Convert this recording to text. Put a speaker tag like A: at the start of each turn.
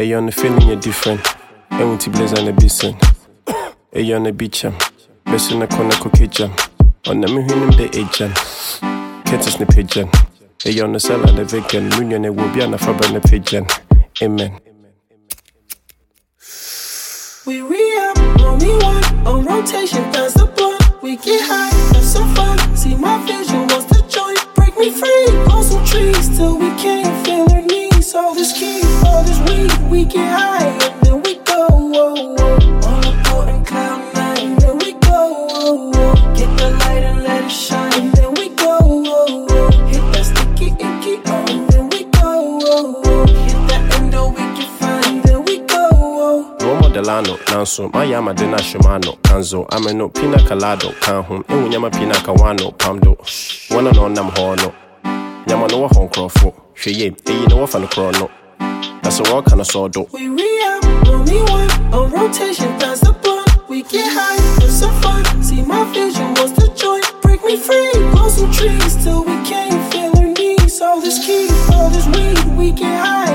A: Hey, on the feeling you're different. I want to blaze on the basin. Hey, on the beach, best in the corner cookie jam. On the moving the agent. Catch the pigeon. Hey, on the salad, the vegan. Union, it will be on the fabric and the pigeon. Amen.
B: We re-up, only one on rotation, that's the blunt. We get high, have some fun. See my vision, what's the joint? Break me free, on some trees till we can't feel our knees. All this key, all this weed, we get high and then we go. Whoa, whoa. On a boat and cloud nine, then we go. Whoa, whoa. Get the light and let it shine, and then we go. Whoa, whoa. Hit that sticky icky, and then we go. Whoa, whoa. Hit that endo, we get fine, then we go. Whoa.
A: Romo Delano, Nanso, Mayama Dena Shimano, Kanzo, Ameno, Pina Colado, Kanhum, Ewyama Pina Kawano, Pamdo, one on Nam Horno, Yamano Hong Crofo, Sheye, no fan chrono. That's a walk and a sword.
B: We re-up, only one on rotation, that's the blunt. We get high, have some fun. See my vision, what's the joint? Break me free, on some trees till we can't feel our knees. All this key, all this weed, we get high.